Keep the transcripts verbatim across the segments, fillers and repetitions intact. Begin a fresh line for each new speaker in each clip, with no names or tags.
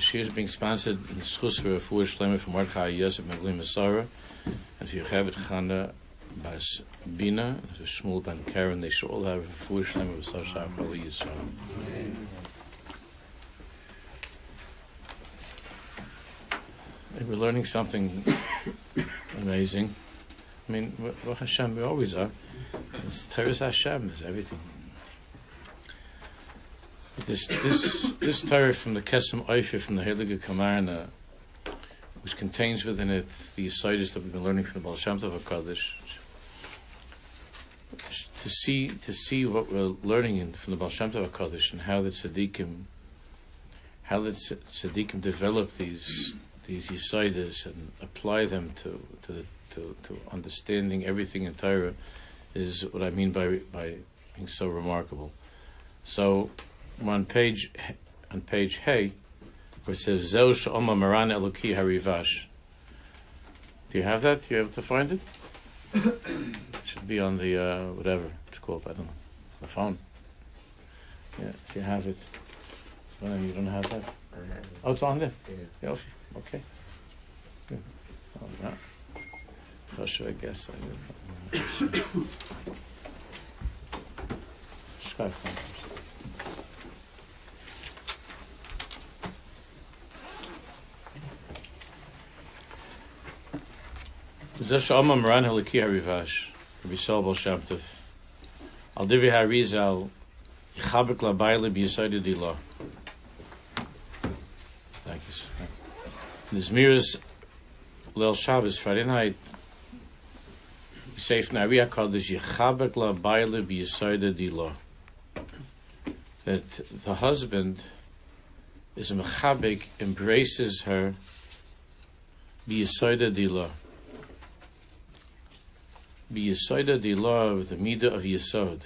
Shir is being sponsored in Schus for a Fuhr Shlemer from Mordechai Yosef Meglim Masara, and for Yocheved Chana Bas Bina, and for Shmuel Ben Karen. They should all have a Fuhr Shlemer with Sasha Achali Yisrael. We're learning something amazing. I mean, what Hashem we always are. It's Teres Hashem is everything. This this this Torah from the Kesem Oifir from the Heilige Kamarna, which contains within it the Yesodis that we've been learning from the Baal Shem Tov HaKadosh. To see to see what we're learning in, from the Baal Shem Tov HaKadosh and how the Tzaddikim, how the Tzaddikim develop these these Yesodis and apply them to to to to understanding everything in Torah is what I mean by by being so remarkable. So. We're on page on page Hey, where it says Zeu She'oma Maran Eloki Harivash. Do you have that? Do you able to find it? It should be on the uh, whatever it's called. I don't know, the phone. Yeah, if you have it. No, you don't have that. Oh, it's on there. Yeah. Okay. Good. Oh, no. I guess I did. Zesh Amma Maran Halaki Harivash, Rabbi Sol Baal Shem Tov. Al Divi Harizal, Yichabek La Baile B'Yisayda Dila. Thank you. Nizmiris Leil Shabbos Friday night. We say from Ariya Kodesh Yichabek La Baile B'Yisayda Dila. That the husband is a mechabek, embraces her B'Yisayda Dila. Be Yesoda the law of the Midah of Yesod.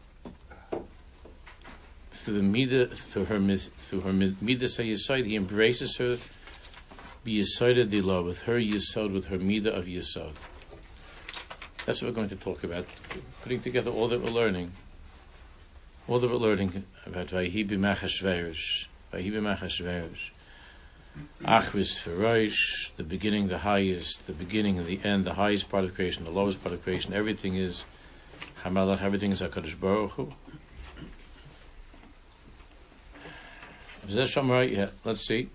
Through the Midah, through her through her Midah say Yesod, he embraces her. Be Yesoda the law with her Yesod, with her Midah of Yesod. That's what we're going to talk about. Putting together all that we're learning, all that we're learning about Vayihi b'Machashverosh, Vayihi b'Machashverosh. Achvis Ferosh, the beginning, the highest, the beginning and the end, the highest part of creation, the lowest part of creation, everything is Hamalach, everything is HaKadosh Baruch Hu. Yeah, let's see.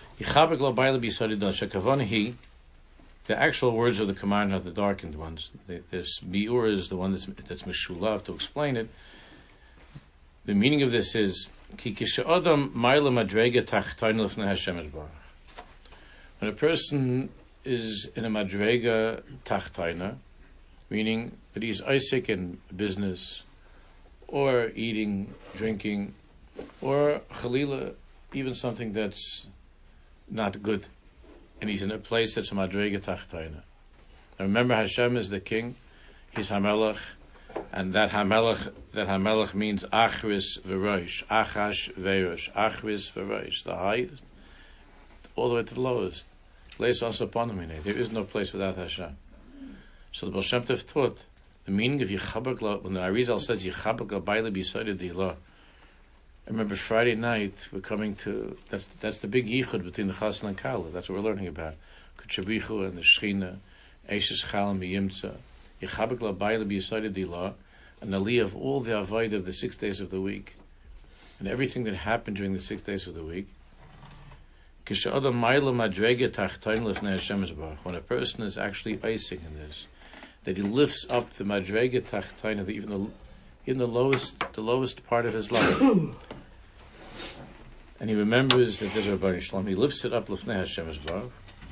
The actual words of the command are the darkened ones. This Biur is the one that's, that's Meshulav, to explain it. The meaning of this is when a person is in a madrega tachtaina, meaning that he's Isaac in business, or eating, drinking, or chalila, even something that's not good, and he's in a place that's a madrega tachtaina. Now remember, Hashem is the king, he's Hamelach, and that Hamelach, that Hamelach means Achris V'Rosh, Achash V'Rosh, Achris V'Rosh, the highest, all the way to the lowest. Place us upon him. There is no place without Hashem. So the Baal Shem Tov taught the meaning of Yichabek La, when the Arizal says Yichabek La Baile B'Yisayda Dila. I remember Friday night we're coming to, that's that's the big yichud between the Chassan and Kala. That's what we're learning about. Kutshabichu and the Shechina, Eishes Chalam B'Yimtza. Yichabek La Baile B'Yisayda Dila, an aliyah of all the avoid of the six days of the week, and everything that happened during the six days of the week. When a person is actually icing in this, that he lifts up the madrega tachtaina, even the in the lowest the lowest part of his life, and he remembers that there's a Rebbeinu Shalom. He lifts it up l'fnei Hashem Yisbarach.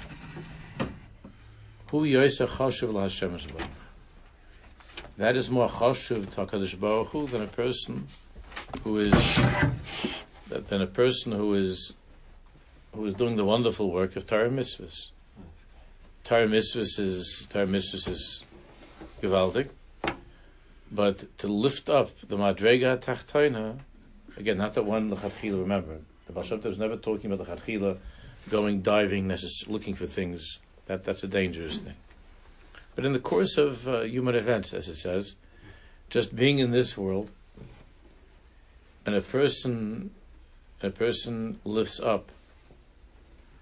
Hu yoysa chashuv l'Hashem Yisbarach. That is more chashuv to HaKadosh Baruch Hu than a person who is than a person who is who is doing the wonderful work of Torah Mitzvahs. Torah Mitzvahs is Torah Mitzvahs is gewaltig, but to lift up the madrega tachtoina, again, not that one l'chadchila. Remember, the Baal Shem Tov is never talking about the l'chadchila going diving, necess- looking for things. That that's a dangerous thing. But in the course of uh, human events, as it says, just being in this world, and a person, a person lifts up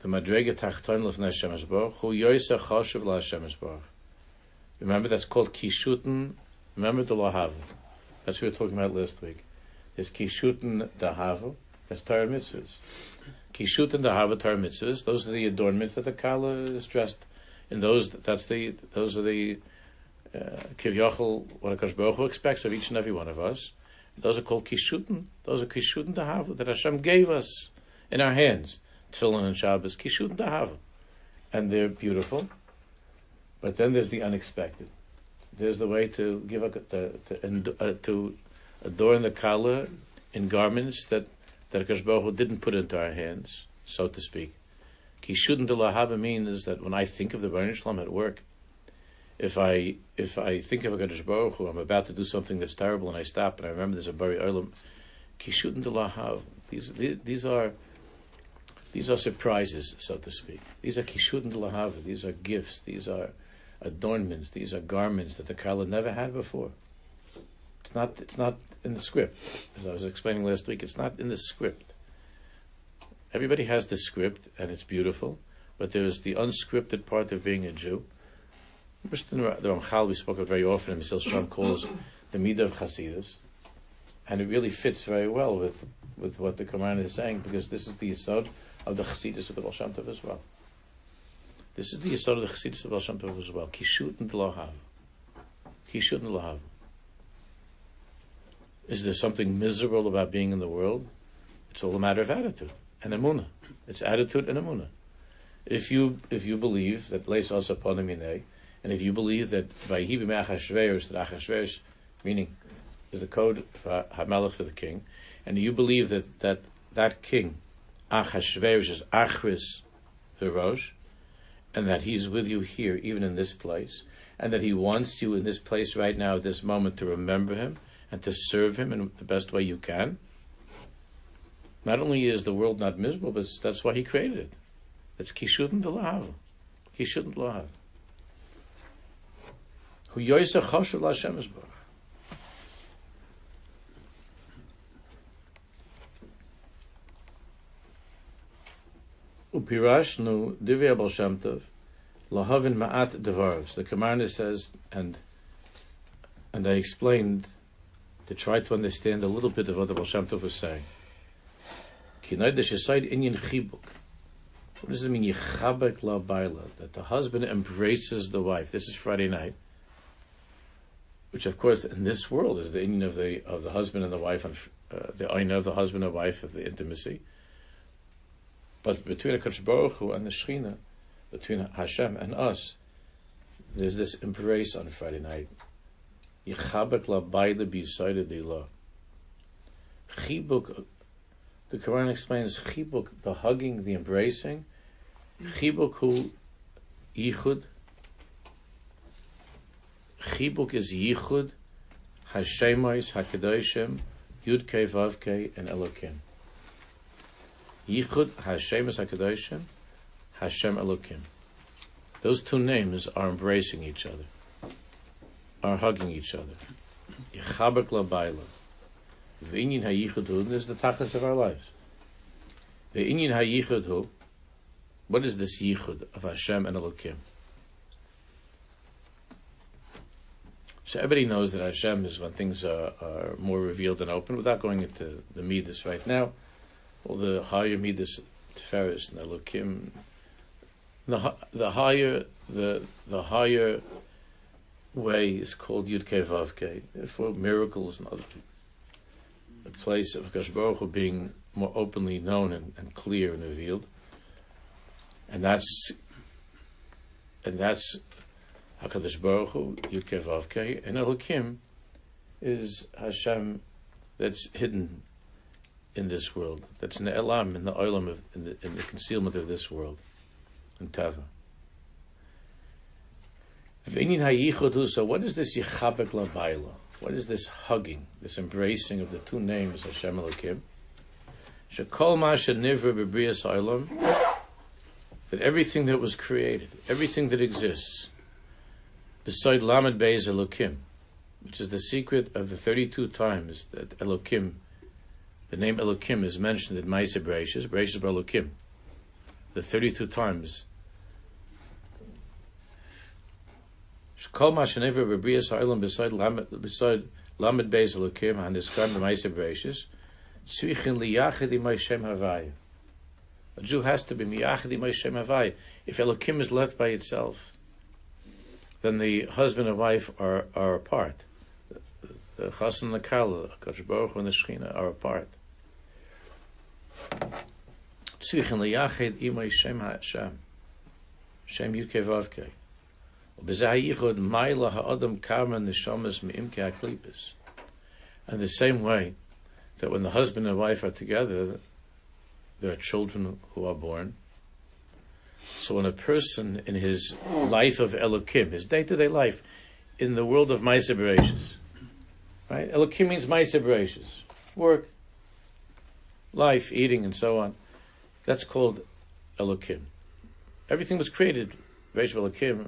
the Madrega Tachton Lefnei Hashem Yisborach, Hu Yoisa Choshev LaHashem Yisborach. Remember, that's called Kishuten. Remember the Lahava. That's what we were talking about last week. There's Kishuten Dahava. That's Torah Mitzvahs. Kishuten Dahava Torah Mitzvahs. Those are the adornments that the Kala is dressed in. Those, that's the, those are the uh, Kivyachal, what HaKadosh Baruch Hu expects of each and every one of us. Those are called Kishuten. Those are Kishuten Dahava that Hashem gave us in our hands. Tefillin and Shabbos, Kishuten Dahava. And they're beautiful. But then there's the unexpected. There's the way to give a, to, to, uh, to adorn the Kala in garments that that HaKadosh Baruch Hu didn't put into our hands, so to speak. Kishuten de lahava means that when I think of the Baruch Shalom at work, if I if I think of HaKadosh Baruch Hu, I'm about to do something that's terrible, and I stop and I remember there's a Bari Olam. Kishuten de lahava. These these are these are surprises, so to speak. These are kishuten de lahava. These are gifts. These are adornments. These are garments that the Kala never had before. It's not. It's not in the script, as I was explaining last week. It's not in the script. Everybody has the script, and it's beautiful, but there's the unscripted part of being a Jew. The Ramchal we spoke of very often, and Mesilas Yesharim calls the Midah of Chasidus, and it really fits very well with with what the Quran is saying, because this is the Yesod of the Chasidus of the Baal Shem Tov as well. This is the Yesod of the Chasidus of the Baal Shem Tov as well. Kishuten de lahav. Kishuten de lahav. Is there something miserable about being in the world? It's all a matter of attitude and emunah. It's attitude and emunah. If you if you believe that leis asa ponim yinei, and if you believe that vayhi b'mei Achashverosh, that Achashverosh, meaning is the code for Hamelech, for the king, and you believe that that, that king, Achashverosh, is Achris Hirosh, and that he's with you here, even in this place, and that he wants you in this place right now, at this moment, to remember him, and to serve him in the best way you can. Not only is the world not miserable, but that's why he created it. That's kishuten de lahav. Kishuten de lahav. Hu yoisa choshev LaHashem Yisborach. Upirashnu divrei Baal Shem Tov lahavin ma'at devaros. The Kamarna says, and and I explained to try to understand a little bit of what the Baal Shem Tov was saying. What does it mean, yichabek la baila? That the husband embraces the wife. This is Friday night, which, of course, in this world is the inyan of the of the husband and the wife, and uh, the inyan of the husband and wife of the intimacy. But between HaKadosh Baruch Hu and the Shechina, between Hashem and us, there's this embrace on Friday night. Yichabek la baila b'yisayda deila. Chibuk. The Quran explains chibuk, the hugging, the embracing. Chibuk hu yichud. Chibuk is yichud, Hashemais, Hakadoshim, Yud Kei Vav Kei, and Elokim. Yichud, Hashemais, Hakadoshim, Hashem Elokim. Those two names are embracing each other, are hugging each other. Yichabek la baila. The inyan hayichud hu, this is the tachlis of our lives. The inyan hayichud hu, what is this yichud of Hashem and Elokim? So everybody knows that Hashem is when things are, are more revealed and open. Without going into the midas right now, all the higher midas, Tiferes and Elokim, the the higher the the higher way is called Yud Kei Vav Kei, for miracles and other things. A place of HaKadosh Baruch Hu being more openly known and, and clear and revealed, and that's and that's HaKadosh Baruch Hu, Yud Kei Vav Kei, and Elokim is Hashem that's hidden in this world, that's in the Elam, in the Olam, of, in, the, in the concealment of this world, in Tava. So what is this Yichabek la baila? What is this hugging, this embracing of the two names, Hashem Elokim? Shekol ma shenivra b'brias ha'olam, that everything that was created, everything that exists, beside Lamed Beis Elokim, which is the secret of the thirty-two times that Elokim, the name Elokim is mentioned in Ma'aseh Bereishis, Bereishis bar Elokim. the thirty-two times. Shkol ma shenever b'brias ha'olam beside beside lamed beis elokim ha'niskan b'ma'aseh bereishis tzrichin liyachid imay shem havai. A Jew has to be miyachid imay shem havai. If Elokim is left by itself, then the husband and wife are are apart. The chassan and the kala, Kadosh Baruch Hu and the Shechina are apart. Tzrichin liyachid imay shem ha'Hashem. Shem Yudkei Vavkei. And the same way that when the husband and wife are together, there are children who are born. So when a person in his life of Elokim, his day-to-day life, in the world of Ma'aseh Bereishis, right? Elokim means Ma'aseh Bereishis, work, life, eating, and so on. That's called Elokim. Everything was created. So everything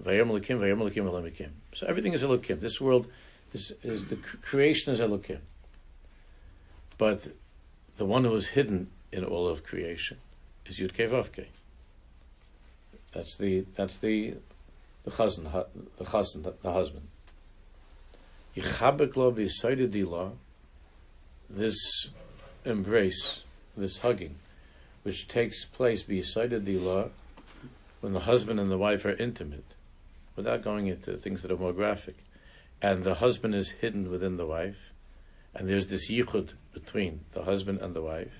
is Elokim. This world is, is the creation is Elokim. But the one who is hidden in all of creation is Yudkei Vavkei. That's the that's the the chazan, the chazan, the, the husband. Yichabek lo b'yisayde dila, this embrace, this hugging, which takes place b'yisayde dila, when the husband and the wife are intimate, without going into things that are more graphic, and the husband is hidden within the wife, and there's this yichud between the husband and the wife,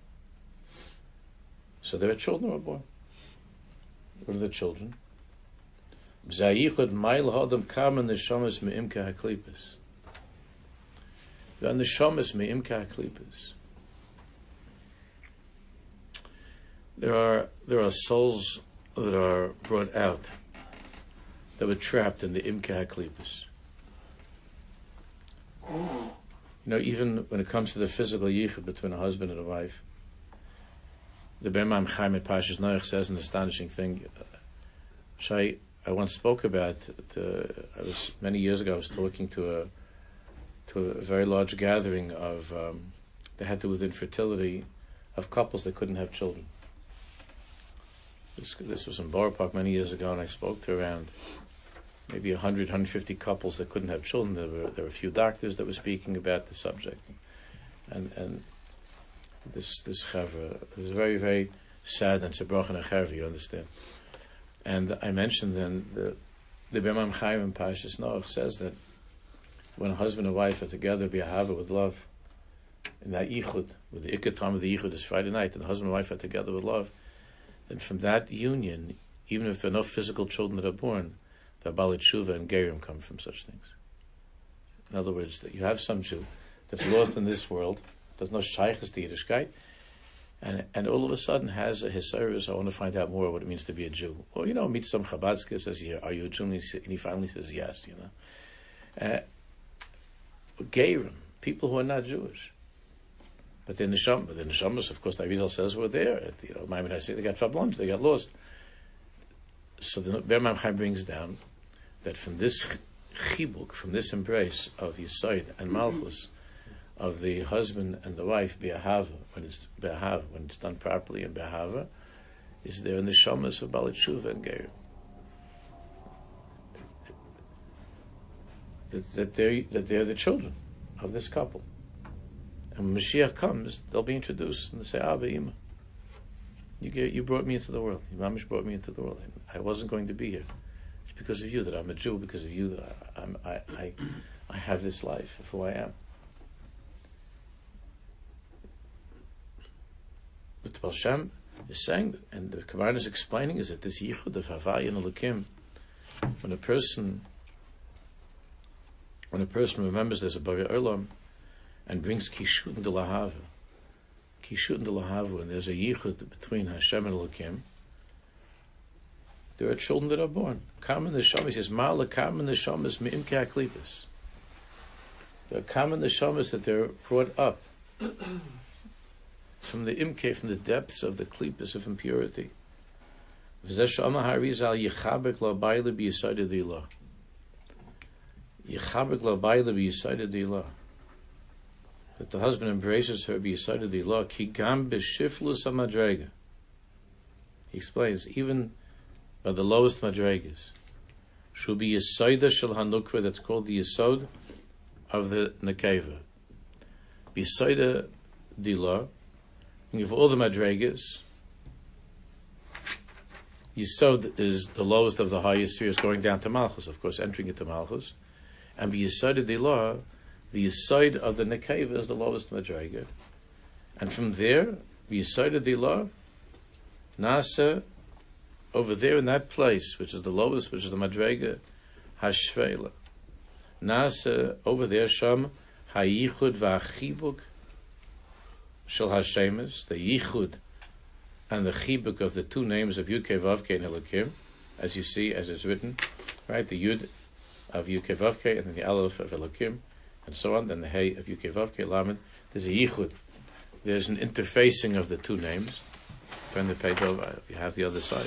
so there are children who are born. What are the children? B'zayichud ma'il ha'adam kama neshamas me'imka ha'klipis. The neshamas me'imka ha'klipis. There are there are souls that are brought out, that were trapped in the Imka HaKlipus. You know, even when it comes to the physical yichud between a husband and a wife, the Berman Chaim at Pashas Noach says an astonishing thing, which I, I once spoke about. To, I was many years ago. I was talking to a to a very large gathering of um, that had to do with infertility of couples that couldn't have children. This, this was in Borough Park many years ago, and I spoke to around maybe one hundred, one hundred fifty couples that couldn't have children. There were there were a few doctors that were speaking about the subject, and and this this chavra was very very sad and zerbrochen and chavra. You understand? And I mentioned then the the Berman Chaim in Pashas Noach says that when a husband and wife are together, be a hava with love, in that yichud, with the ikar time of the yichud is Friday night, and the husband and wife are together with love, then from that union, even if there are no physical children that are born, the Baal Tshuva and Gerim come from such things. In other words, that you have some Jew that's lost in this world, does no shaykhs to Yiddishkeit, and and all of a sudden has a hisayrus, I want to find out more what it means to be a Jew. Well, you know, meets some Chabadska, says, are you a Jew? And he finally says, yes, you know. Uh, Gerim, people who are not Jewish. But the Neshama, the Neshamas, of course, the Arizal says were there. You know, Maimon I say they got fabloned, they got lost. So the Berman Chaim brings down that from this chibuk, from this embrace of Yesod and Malchus, of the husband and the wife, be'ahava, when it's be'ahava, when it's done properly in be'ahava, is there in the Neshamas of Baal Tshuva and Geir. That, that they're that they're the children of this couple. And when Mashiach comes, they'll be introduced and they say, Abba, Ima, you get, you brought me into the world. Your mamish brought me into the world. I wasn't going to be here. It's because of you that I'm a Jew. Because of you that I, I'm, I, I, I have this life of who I am. But the Baal Shem is saying, and the Kabbalah is explaining, is that this yichud of Havai and Elokim, when a person, when a person remembers there's a Bari Olam, and brings Kishut and Lahava. Kishut and Lahava, and there's a yichud between Hashem and Elokim. There are children that are born. Kam and Neshamas, he says, Ma'ala Kam and Neshamas Me'imke HaKlipis. There are Kam and Neshamas that they're brought up from the Imke, from the depths of the Klipis of impurity. V'zeh Shama Harizal Yechabek Lo Baile B'Yisayde Dila. Yechabek Lo Baile B'Yisayde Dila. That the husband embraces her b'yisayde dila ki gam b'shiflus hamadrega. He explains, even by the lowest madregas, should be Yisoida Shel Hanukva, that's called the Yisod of the Nekeva. Yisoida Dila, and you have all the madregas. Yisod is the lowest of the highest spheres, going down to Malchus, of course, entering into Malchus. And be Yisoida Dila, the Yisod of the Nekeva is the lowest madrega. And from there, be Yisoida Dila, Nasa, over there in that place, which is the lowest, which is the madrega, Hashvela. Nasa, over there, Sham, Hayichud V'achibuk Shel Hashemes, the Yichud and the Chibuk of the two names of Yud Kei Vav Kei and Elokim, as you see, as it's written, right? The Yud of Yud Kei Vav Kei, and then the Aleph of Elokim, and so on, then the Hey of Yud Kei Vav Kei Lamed. There's a Yichud. There's an interfacing of the two names. Turn the page over, you have the other side.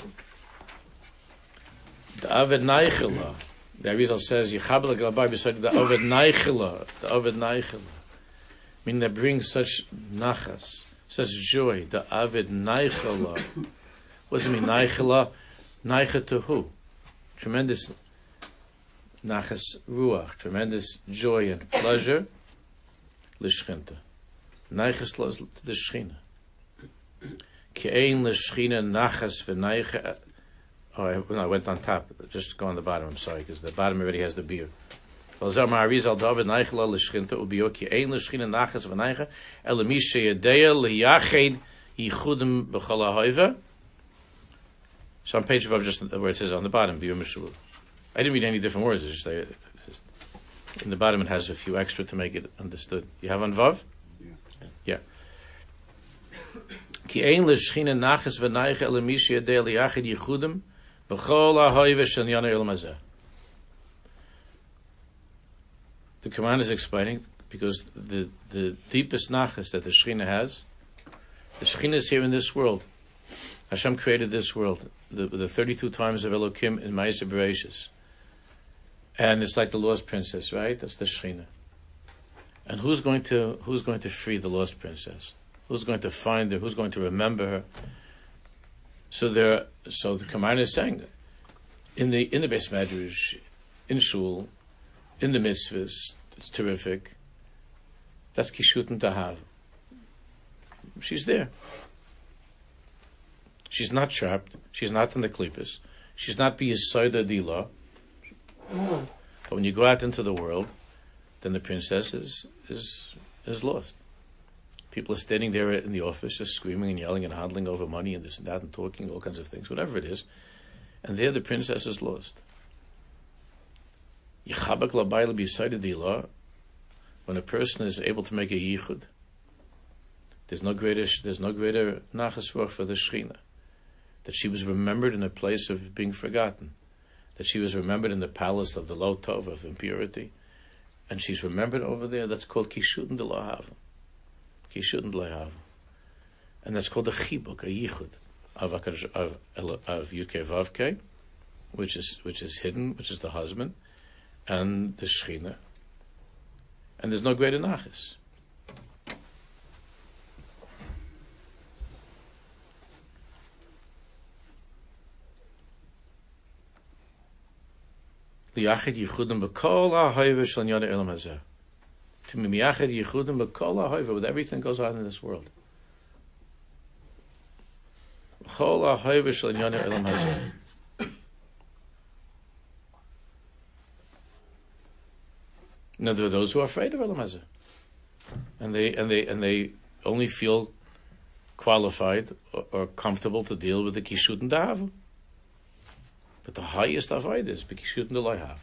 The Aved Neichela, the Arizal says, Yichabel Galabai beside the Aved Neichela, the Aved Neichela. I mean, that brings such nachas, such joy, the Aved Neichela. What does it mean, Neichela? Neicha to who? Tremendous nachas ruach, tremendous joy and pleasure, l'shchinta. Neichas to the Shechina. Ke'ein l'shchina nachas v'neicha. Oh, I, no, I went on top. Just go on the bottom. I'm sorry, because the bottom already has the beer. Well, Zar Ma'arizal David Neichela l'shchinta u'biyo ke'ein l'shchina nachas v'neicha elemi she'yadeya liyached yichudim b'chol ha'hoiva. So on page Vav, just where it says on the bottom, biur mishulu. I didn't read any different words. It's just, it's just in the bottom it has a few extra to make it understood. You have on Vav? Yeah. Ki ein l'shchina nachas v'neicha elemi she'yadeya liyached yichudim b'chol ha'hoiva she'nyana il mazeh. The Quran is explaining, because the, the deepest nachas that the Shekhinah has, the Shekhinah is here in this world. Hashem created this world, the, the thirty-two times of Elokim in Ma'aseh Bereishis. And it's like the lost princess, right? That's the Shekhinah. And who's going to who's going to free the lost princess? Who's going to find her? Who's going to remember her? So there. So the Quran is saying, in the in the Beis Medrash, in Shul, in the mitzvahs, it's terrific. That's Kishut and Tahav. She's there. She's not trapped. She's not in the klippas. She's not b'yisoida dila. But when you go out into the world, then the princess is, is is lost. People are standing there in the office just screaming and yelling and hodling over money and this and that and talking all kinds of things, whatever it is. And there the princess is lost. Yichabak labayla b'yisoida dila. When a person is able to make a yichud, there's no greater there's no greater nachas for the Shekhinah. That she was remembered in a place of being forgotten. That she was remembered in the palace of the Lo Tov, of impurity. And she's remembered over there. That's called Kishut and Delahava. Kishut and Delahava. And that's called a Chibuk, a Yichud, of, of, of Yud Kei Vav Kei, which is, which is hidden, which is the husband, and the Shekhinah. And there's no greater nachas. Liyachid yichudim b'kol ha'hoiva shel nyana elam hazeh. To be miyachid yichudim b'kol ha'hoiva, with everything goes on in this world. B'kol ha'hoiva shel nyana elam hazeh. Now there are those who are afraid of elam hazeh, and they and they and they only feel qualified or, or comfortable to deal with the kishut and dahav. But the highest avoid is b'kishut and loyhav.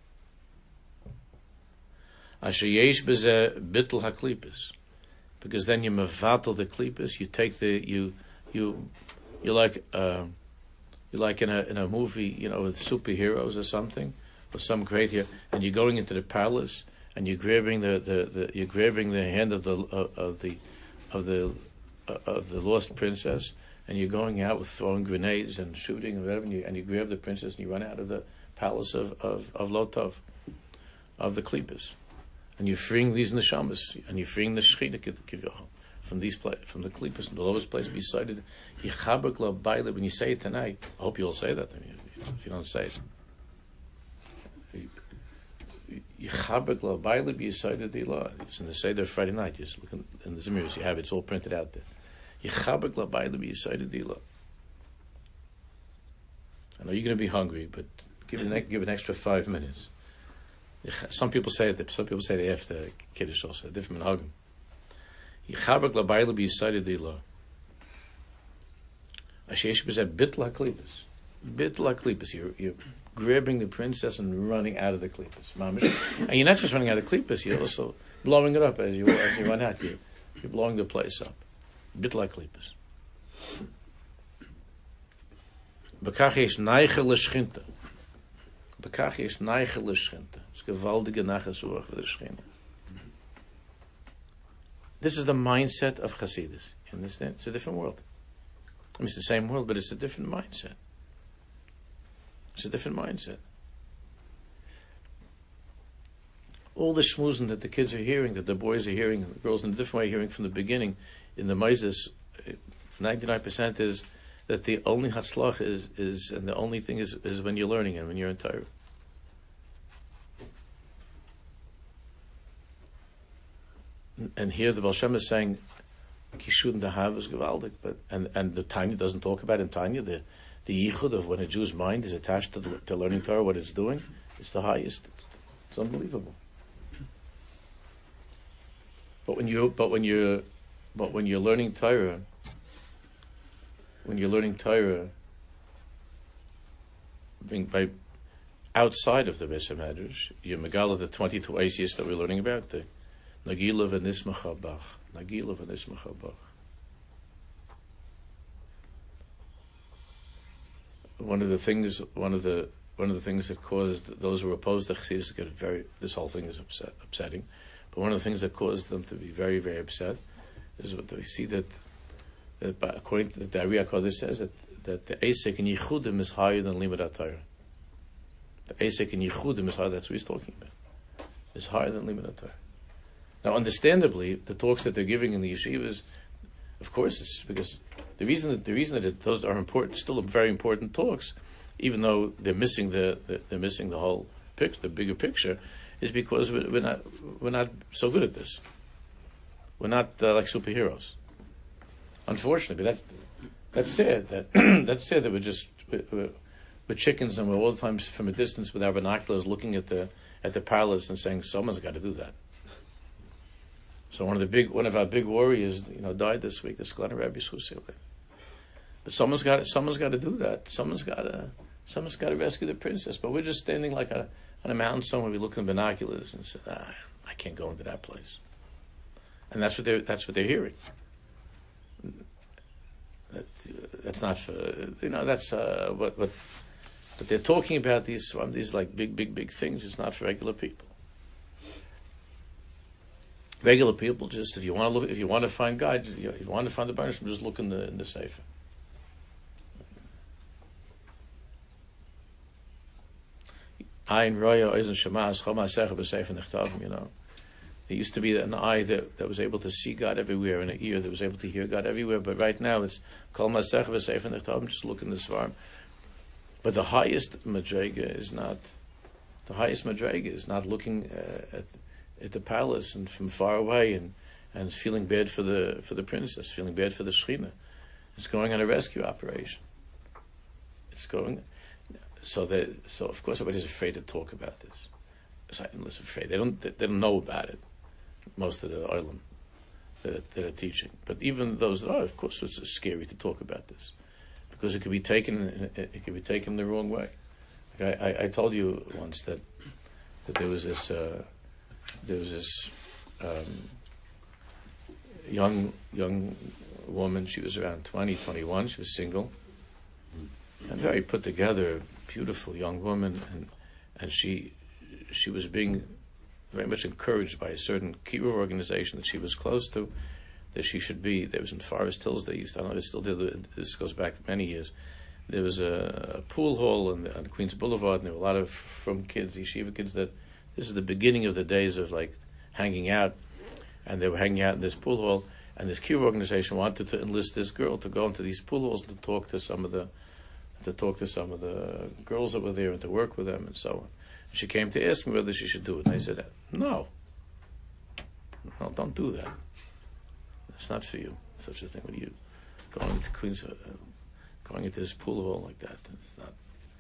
Asher yesh b'zeh bittul haklipis, because then you mevatel the klipis. You take the you you you like uh, you like in a in a movie, you know, with superheroes or something, or some great hero, and you're going into the palace and you're grabbing the, the, the you're grabbing the hand of the uh, of the of the uh, of the lost princess. And you're going out with throwing grenades and shooting and whatever, and you, and you grab the princess and you run out of the palace of, of, of Lotov, of the Klippas. And you're freeing these neshamas, and you're freeing the Shekhinah. from these pla- from the klippos, from the lowest place beside it. Yichabek lo baile. When you say it tonight, I hope you'll say that. I mean, if you don't say it, Yichabek lo baile beside the law. It's in the Seder Friday night. You just look in, in the Zemiros. You have it. It's all printed out there. Yichabek lo baile beside the law. I know you're going to be hungry, but give it an, give it an extra five minutes. Some people say it. Some people say it after Kiddush also. Different minhagim. Yichabek lo baile beside the law. Ashesh b'zeh bit la klippos. Bit la klippos. You're you're grabbing the princess and running out of the klippos. And you're not just running out of the klippos. You're also blowing it up as you as you run out. You're, you're blowing the place up. Bit la klippos. Bekach is neige l'schinte. Bekach is neige l'schinte. It's gewaldige nachesorg for the schinte. This is the mindset of Hasidus. You understand? It's a different world. I mean, it's the same world, but it's a different mindset. It's a different mindset. All the shmuzin that the kids are hearing, that the boys are hearing, the girls in a different way hearing from the beginning, in the Moses, ninety-nine percent is that the only hatzlach is, is, and the only thing is, is when you're learning and when you're in Torah. And here the Baal Shem is saying, Kishud Dahav is gewaldig, but and and the Tanya doesn't talk about in Tanya the the yichud of when a Jew's mind is attached to, the, to learning Torah, what it's doing, it's the highest. It's, it's unbelievable. But when you but when you're but when you're learning Torah, when you're learning Torah, being by outside of the Beis Hamedrash, you're megala the twenty-two Asias that we're learning about, the Nagila v'nismacha bach. Nagila v'nismacha bach. One of the things, one of the one of the things that caused those who opposed the Chassidus to get very. This whole thing is upset, upsetting. But one of the things that caused them to be very, very upset is what we see that, that by, according to the Ari HaKodesh says that that the Eisek in Yichudim is higher than Limud Torah. The Eisek in Yichudim is higher. That's what he's talking about. Is higher than Limud Torah. Now, understandably, the talks that they're giving in the yeshivas, of course, it's because the reason that the reason that it, those are important, still very important talks, even though they're missing the, the they're missing the whole picture, the bigger picture, is because we're, we're not we're not so good at this. We're not uh, like superheroes. Unfortunately, but that's that's sad. That that's sad that we're just we're, we're chickens and we're all the time from a distance with our binoculars looking at the at the palace and saying someone's got to do that. So one of the big, one of our big warriors, you know, died this week. The Sklana Rabbi Schusil. But someone's got, someone's got to do that. Someone's got to, someone's got to rescue the princess. But we're just standing like a, on a mountain somewhere. We look in binoculars and say, ah, I can't go into that place. And that's what they're, that's what they're hearing. That, uh, that's not for, you know, that's uh, what, what, but they're talking about these, um, these like big, big, big things. It's not for regular people. Regular people, just if you want to look, if you want to find God, if you want to find the Baruch, just look in the in the Sefer. Ein roya eisen shemas chama sefer b'sefer nechtavim. You know, it used to be an eye that, that was able to see God everywhere, and an ear that was able to hear God everywhere. But right now, it's kol masecher b'sefer nechtavim. Just look in the Svarim. But the highest madrega is not. The highest madrega is not looking uh, at. at the palace and from far away and, and feeling bad for the for the princess, feeling bad for the Shechina. It's going on a rescue operation. It's going so that so of course everybody's afraid to talk about this. Silence afraid. They don't they, they don't know about it. Most of the olim that, that are teaching. But even those that are, of course, it's scary to talk about this. Because it could be taken it could be taken the wrong way. Like I, I, I told you once that that there was this uh, There was this um, young young woman. She was around twenty, twenty-one. She was single and very put together, beautiful young woman. And and she she was being very much encouraged by a certain kibbutz organization that she was close to, that she should be. There was in Forest Hills. They used to, I don't know if it's still there. This goes back many years. There was a, a pool hall on, on Queens Boulevard, and there were a lot of from kids, yeshiva kids that. This is the beginning of the days of like hanging out, and they were hanging out in this pool hall, And this kibbutz organization wanted to enlist this girl to go into these pool halls and to talk to some of the to talk to some of the girls that were there and to work with them and so on. And she came to ask me whether she should do it. And I said, no. No, don't do that. It's not for you. Such a thing. When you going to Queens, uh, going into this pool hall like that, it's not.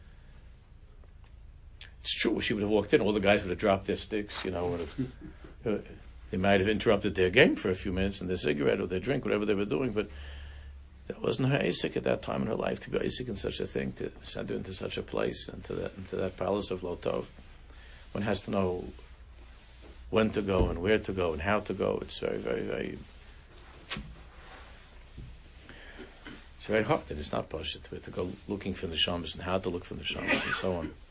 It's true. She would have walked in, all the guys would have dropped their sticks. You know, would have, uh, they might have interrupted their game for a few minutes and their cigarette or their drink, whatever they were doing. But that wasn't her Isaac at that time in her life to be Isaac in such a thing, to send her into such a place, into that into that palace of Lotov. One has to know when to go and where to go and how to go. It's very, very, very. It's very hard. And it's not posh to, to go looking for the shamas and how to look for the shamas and so on.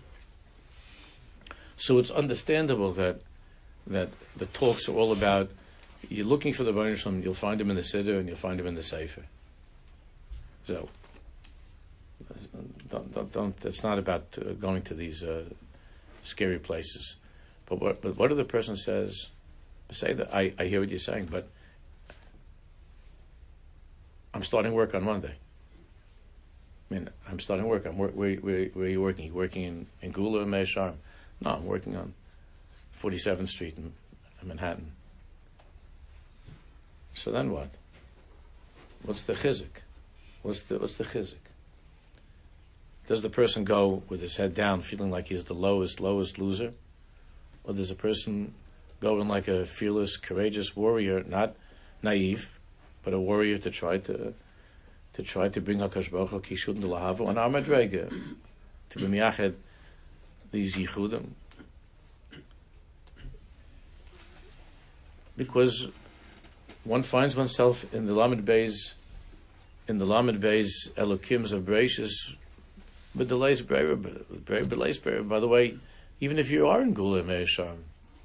So it's understandable that that the talks are all about you're looking for the Baruch Shalom, you'll find him in the Siddur and you'll find him in the Sefer. So don't, don't, don't it's not about uh, going to these uh, scary places. But what, but what if the person says, say that I, I hear what you're saying, but I'm starting work on Monday. I mean, I'm starting work. I'm work, where, where, where are you working? You working in, in Gula or Mea Sharm? No, I'm working on forty-seventh Street in, in Manhattan. So then what? What's the chizik? What's the what's the chizik? Does the person go with his head down, feeling like he's the lowest, lowest loser? Or does a person go in like a fearless, courageous warrior, not naive, but a warrior to try to to try to bring HaKadosh Baruch Hu Kishud and Lahavo and Amad Rega, to be miyached these yichudim? Because one finds oneself in the Lamed Beis, in the Lamed Beis Elokims of Bereshis, with the Leis Breyer, by the way, even if you are in Gula Mea Sharm,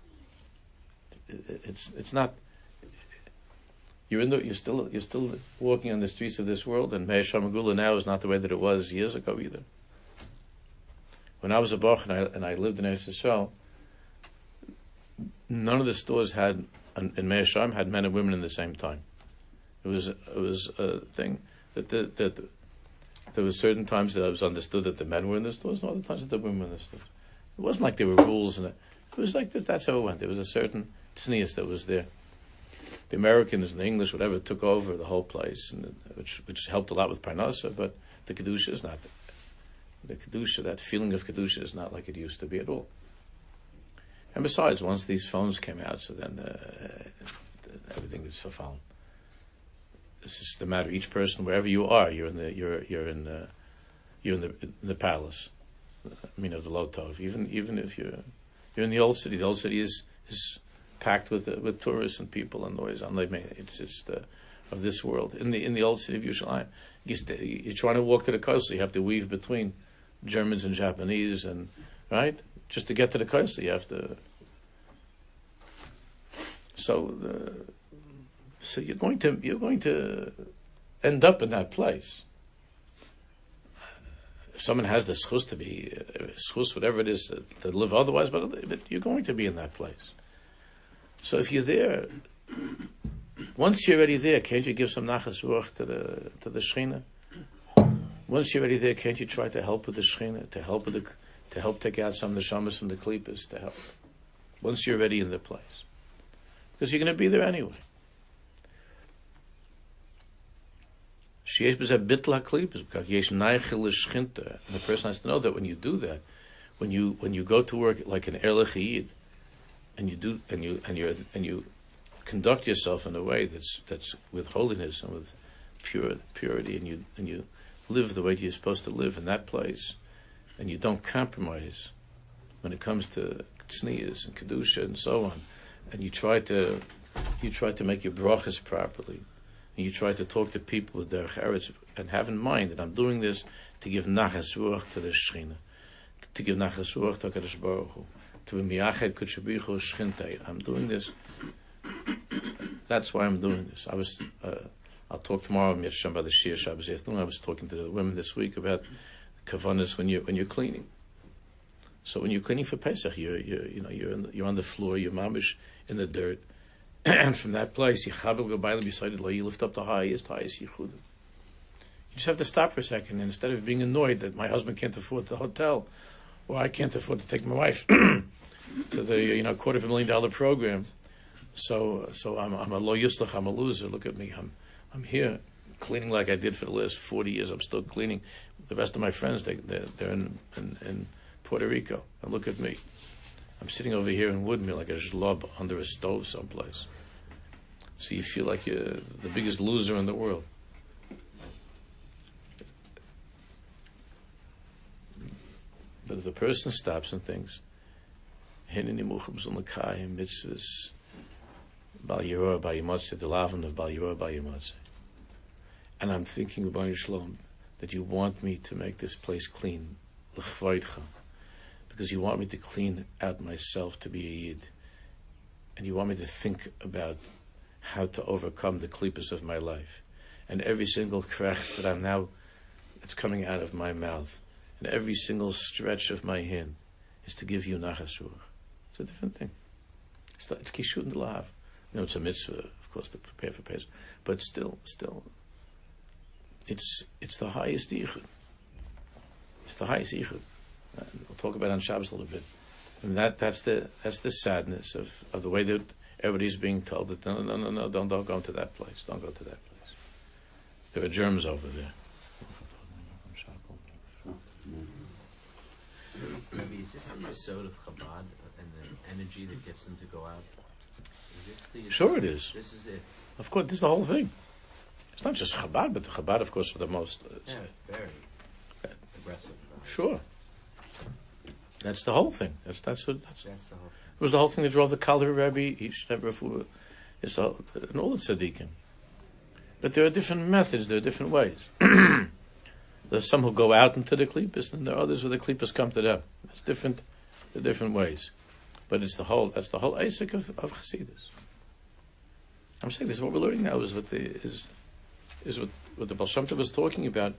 it's it's not. You're in the, you're still you're still walking on the streets of this world, and Mea Sharm and Gula now is not the way that it was years ago either. When I was a Bach and I and I lived in Eretz Yisrael, none of the stores had in Mea Sharm had men and women in the same time. It was it was a thing that the, that there were certain times that it was understood that the men were in the stores, and other times that the women were in the stores. It wasn't like there were rules, and it, it was like this, that's how it went. There was a certain tznius that was there. The Americans and the English, whatever, took over the whole place, and which which helped a lot with Parnasa, but the kedusha is not the kedusha. That feeling of kedusha is not like it used to be at all. And besides, once these phones came out, so then uh, everything is verfallen. It's just the matter. Each person, wherever you are, you're in the you're you're in the you're in the in the palace. I mean, of the Lotov. Even even if you're you're in the old city, the old city is is packed with uh, with tourists and people and noise. It's just uh, of this world. In the in the old city of Yerushalayim, you're trying to walk to the coast, so you have to weave between Germans and Japanese, and right. Just to get to the coast, you have to. So, the, so you're going to you're going to end up in that place. If someone has the schus to be uh, schus, whatever it is, to, to live otherwise, but, but you're going to be in that place. So if you're there, once you're already there, can't you give some nachas ruach to the to the Shechina? Once you're already there, can't you try to help with the Shechina, to help with the to help take out some of the shamas from the klipas, to help once you're already in the place, because you're going to be there anyway. And the person has to know that when you do that, when you when you go to work like an Erlich Yid, and you do and you and you and you conduct yourself in a way that's that's with holiness and with pure purity, and you and you live the way you're supposed to live in that place, and you don't compromise when it comes to tznius and kedusha and so on, and you try to you try to make your brachas properly, and you try to talk to people with their eretz, and have in mind that I'm doing this to give nachas ruach to the Shechina, to give nachas ruach to HaKadosh Baruch Hu, to be miyached kutshabichu shchintei. I'm doing this. That's why I'm doing this. I was. Uh, I'll talk tomorrow about the Shir Shabbos afternoon. I was talking to the women this week about kavanas when you when you're cleaning. So when you're cleaning for Pesach, you're, you're you know you're in the, you're on the floor, you're mamish in the dirt, And from that place, you lift up the highest, highest yichud. You just have to stop for a second, and instead of being annoyed that my husband can't afford the hotel, or I can't afford to take my wife to the you know quarter of a million dollar program, so so I'm I'm a lo yuslach, I'm a loser. Look at me, I'm I'm here cleaning like I did for the last forty years. I'm still cleaning. The rest of my friends, they they're, they're in, in in Puerto Rico, and look at me. I'm sitting over here in Woodmere like a zlob under a stove someplace. So you feel like you're the biggest loser in the world. But if the person stops and thinks, and I'm thinking about Shalom that you want me to make this place clean, because you want me to clean out myself to be a Yid, and you want me to think about how to overcome the klippos of my life, and every single krach that I'm now, it's coming out of my mouth, and every single stretch of my hand is to give you nachas ruach. It's a different thing. It's, it's kishut and lav. You know, it's a mitzvah, of course, to prepare for Pesach, but still, still, it's it's the highest yichud. It's the highest yichud. And we'll talk about it on Shabbos a little bit. And that that's the that's the sadness of, of the way that everybody's being told that no no no no don't don't go to that place. Don't go to that place. There are germs over there.
Rabbi, is this the yesod of Chabad and the energy that gets them to go out? Is this the
Sure it is.
This is it.
Of course, this is the whole thing. It's not just Chabad, but the Chabad, of course, are the most... Uh,
yeah, very aggressive.
Sure. That's the whole thing. That's that's what, that's,
that's the whole thing.
It was the whole thing that drove the Kalder Rebbe. He should have refuah. It's all, and all the tzaddikim. But there are different methods. There are different ways. There's some who go out into the klippos, and there are others where the klippos come to them. It's different. There are different ways. But it's the whole. That's the whole asik of, of Chassidus. I'm saying this is what we're learning now. Is what the is is what what the Baal Shem Tov was talking about.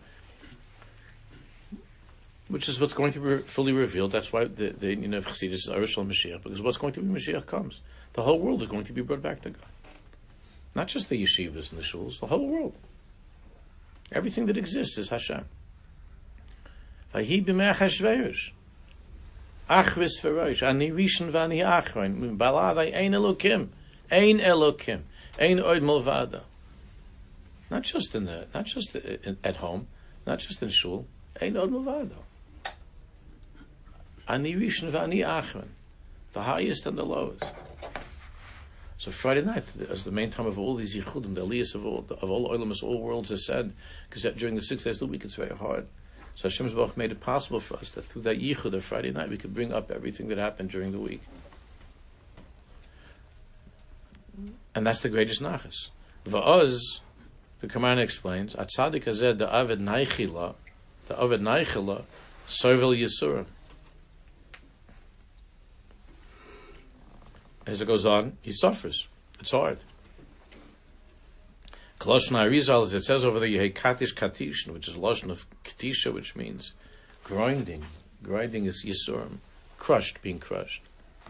Which is what's going to be fully revealed. That's why the, the union of Chassidus is Arishal Mashiach, because what's going to be Mashiach comes. The whole world is going to be brought back to God. Not just the yeshivas and the shuls, the whole world. Everything that exists is Hashem. Vahi b'mei Achashverosh. Achvis v'rosh. Ani rishon v'ani achron. Baladai ein Elokim. Ein Elokim. Ein oid milvada. Not just in the, not just in, at home, not just in shul. Ein oid milvada. Ani rishon v'ani achron, the highest and the lowest. So Friday night, as the main time of all these yichudim, the aliyahs of all of all olamas, all worlds, is said, because during the six days of the week it's very hard. So Hashem's Baruch made it possible for us that through that yichud of Friday night we could bring up everything that happened during the week, and that's the greatest nachas. Va'oz, the Gemara explains, at tzaddik hazeh the aved naichila, the aved naichila, sovel yisurim. As it goes on, he suffers. It's hard. Koloshon Arizal, as it says over there, Yehei Katish Katish, which is Lashon of Katisha, which means grinding. Grinding is Yisurim, crushed, being crushed.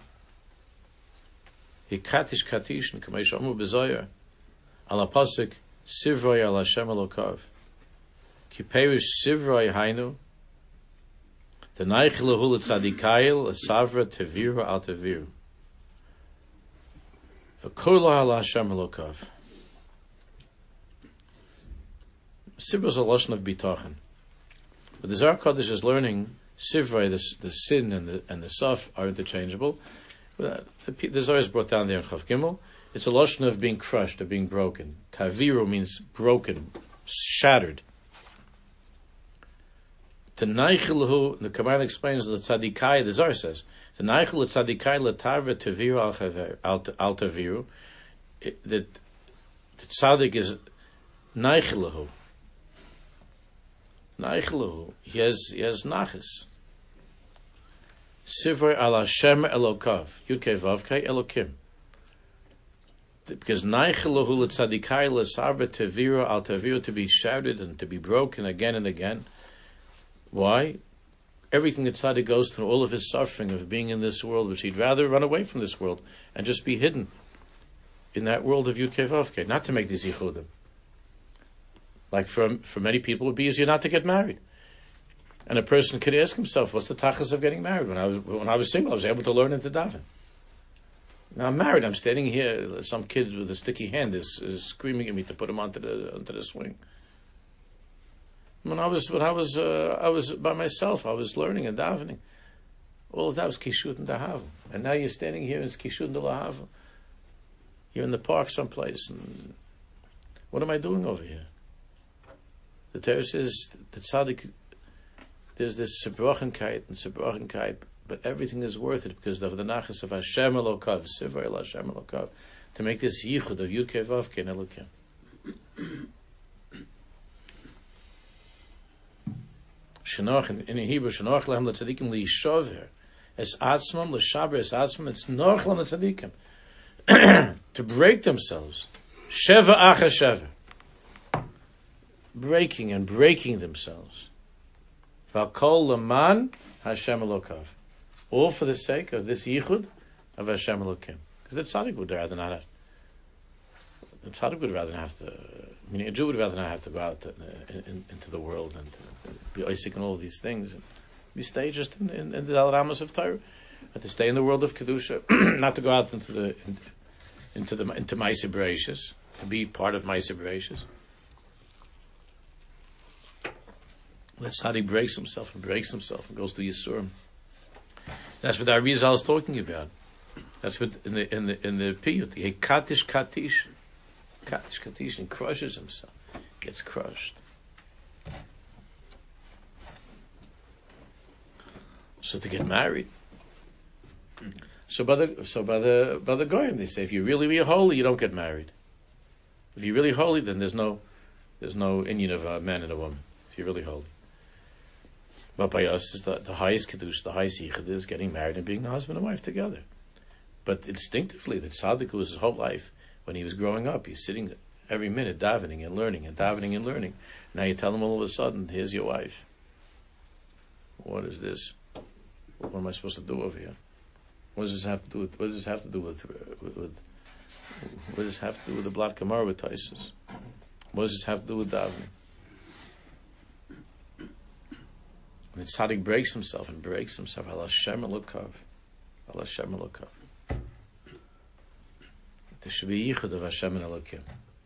Yehei Katish Katish, Kamei Shomu B'Zoyer, Ala Pasuk, Sivroi Ala Hashem Elokav, Ki Perish Sivroi Hainu, the Naich Lehu L'Tzadikayil, Savra Teviru Al Teviru. V'kola ala Hashem Elokav. Sivra is a lashon of bitachon, but the Zohar Kodesh is learning Sivrei, the, the sin and the and the saf are interchangeable. The, the Zohar is brought down there in Chav Gimel. It's a lashon of being crushed, of being broken. Taviru means broken, shattered. The Naichelu, the Kabbalah explains the tzadikai. The Zohar says the Naichelu tzadikai letarva taviru al taviru. That the tzaddik is Naichelu. Naichelu. He has he has nachas. Sivrei al Hashem Elokav. Yudkei Vavkei Elokim. Because Naichelu letzadikai letarva taviru al taviru, to be shouted and to be broken again and again. Why? Everything that tzaddik goes through, all of his suffering of being in this world, which he'd rather run away from this world and just be hidden. in that world of Yud Kei Vav Kei, not to make these yichudim. Like for for many people, it would be easier not to get married. And a person could ask himself, "What's the tachas of getting married?" When I was when I was single, I was able to learn and to daven. Now I'm married. I'm standing here. Some kid with a sticky hand is, is screaming at me to put him onto the onto the swing. When I was when I was uh, I was by myself, I was learning and davening. All of that was kishut and dahav. And now you're standing here and it's kishut and dahav. You're in the park someplace, and what am I doing over here? The Torah says the tzaddik. There's this sebrachenkeit and sebrachenkeit, but everything is worth it because of the nachas of Hashem Elokav, Sivra El Hashem Elokav, to make this yichud of Yud Kei Vav Kei Elokim. Shenoch in Hebrew, Shenoch Lehem LeTzadikim LiYishover Es Atzmam LeShaber Es Atzmam. It's Noch Lehem LeTzadikim to break themselves, Sheva Acha Sheva, breaking and breaking themselves. V'akol leman Hashem Elokav, all for the sake of this yichud of Hashem Elokim. Because the tzaddik would rather not have. The tzaddik would rather not have to. I mean, a Jew would rather not have to go out to, in, in, into the world and to be Isaac and all these things. And we stay just in, in, in the Dal Ramos of Torah, but to stay in the world of kedusha, not to go out into the in, into the into Ma'aseh Bereishis, to be part of Ma'aseh Bereishis. That's how he breaks himself and breaks himself and goes to Yisurim. That's what our Arizal is talking about. That's what in the in the in the piyut, he katish katish, katish katish, and crushes himself, gets crushed. So to get married. So by the so by the by the goyim they say if you really be holy you don't get married. If you're really holy then there's no there's no union of a man and a woman. If you're really holy. But by us, is the, the highest kedusha, the highest yichud is getting married and being a husband and wife together. But instinctively, the tzaddik was his whole life, when he was growing up, he's sitting every minute davening and learning and davening and learning. Now you tell him all of a sudden, here's your wife. What is this? What am I supposed to do over here? What does this have to do with? What does this have to do with? with, with what does this have to do with the Blat Gemara with Taisus? What does this have to do with davening? The tzaddik breaks himself and breaks himself. Al Hashem Elokav. Al Hashem Elokav. There should be yichud of Hashem and Elokim.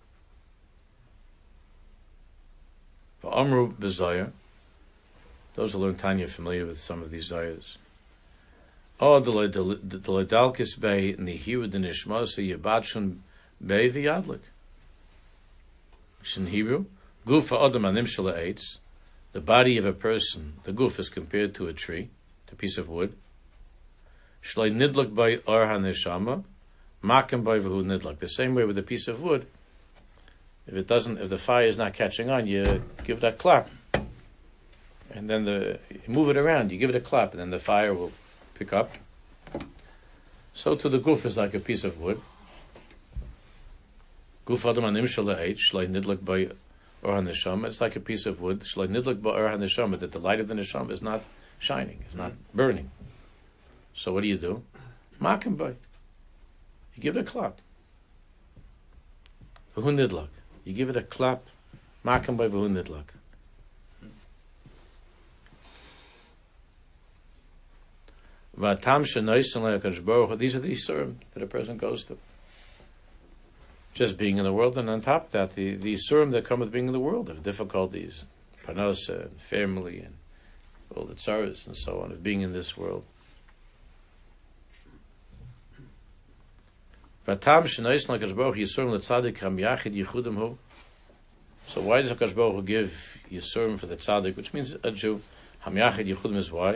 For Amru B'Zayah, those who learn Tanya are familiar with some of these Zayahs. Oh, the Ledalkis Bey Nihiru the Nishmasa Yabatshun Bey V'Yadlik. Which in Hebrew, Gufa Adam Anim Shala Eitz. The body of a person, the guf, is compared to a tree, to a piece of wood. Shloi nidlak by or haneshama, makim by v'hu nidlak. The same way with a piece of wood, if it doesn't, if the fire is not catching on, you give it a clap, and then the you move it around. You give it a clap, and then the fire will pick up. So to the guf is like a piece of wood. Guf adam anim shalei shloi nidlak by or haneshama, it's like a piece of wood. Shloi nidlak ba'or haneshama, that the light of the neshama is not shining, is not burning. So what do you do? Makim by. You give it a clap. V'hu nidlak. You give it a clap. Makim by v'hu nidlak. V'atam shenoisen le'akadosh baruch hu. These are the isurim that a person goes to. Just being in the world, and on top of that, the, the isurim that come with being in the world, of difficulties, parnasa, and family, and all the tzaras, and so on, of being in this world. So why does HaKadosh Baruch Hu give Yisurim for the tzaddik, which means a Jew? Ham Yachid Yichudim is why?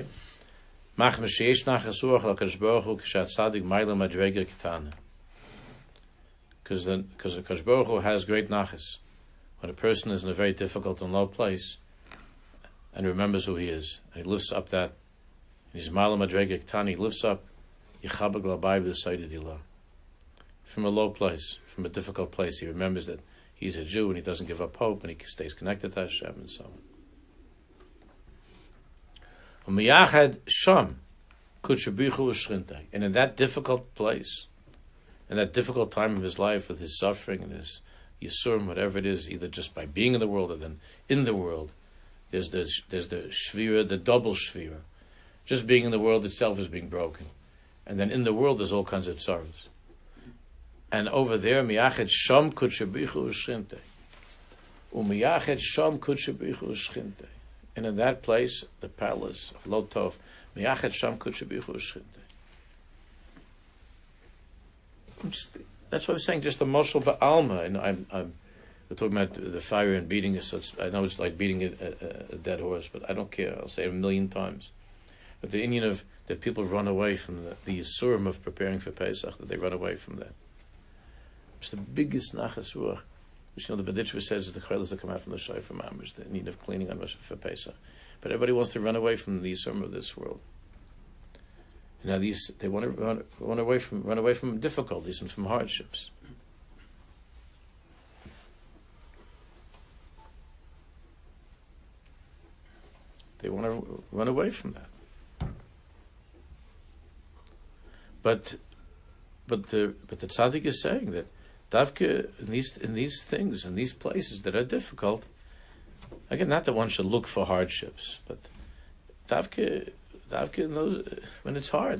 Because the HaKadosh Baruch Hu has great nachas. When a person is in a very difficult and low place, and remembers who he is, and he lifts up that, he's Ma'ala Madrega Ketana, he lifts up Yichabag Labai B'Sayid Ilah. From a low place, from a difficult place, he remembers that he's a Jew and he doesn't give up hope and he stays connected to Hashem and so on. And in that difficult place, in that difficult time of his life with his suffering and his yisurim, whatever it is, either just by being in the world or then in the world, there's the there's the shvira, the double shvira. Just being in the world itself is being broken, and then in the world there's all kinds of sorrows. And over there, miyachet sham kudshabichu u'shchinte, umiyachet sham kudshabichu u'shchinte, and in that place, the palace of Lotov, miyachet sham kudshabichu u'shchinte. That's what I'm saying. Just the moshel ba'alma, and I'm, I'm we're talking about the fire and beating it. So it's, I know it's like beating a, a, a dead horse, but I don't care. I'll say it a million times. But the Indian of that people run away from the, the yisurim of preparing for Pesach, that they run away from that. It's the biggest nachas ruach, which you know the Bedichver says is the chaylas that come out from the shayfer mamish, the need of cleaning on for Pesach. But everybody wants to run away from the yisurim of this world. Now these they want to run, run away from run away from difficulties and from hardships. They want to run away from that. But but the but the tzaddik is saying that davke in these in these things in these places that are difficult. Again, not that one should look for hardships, but davke. When it's hard,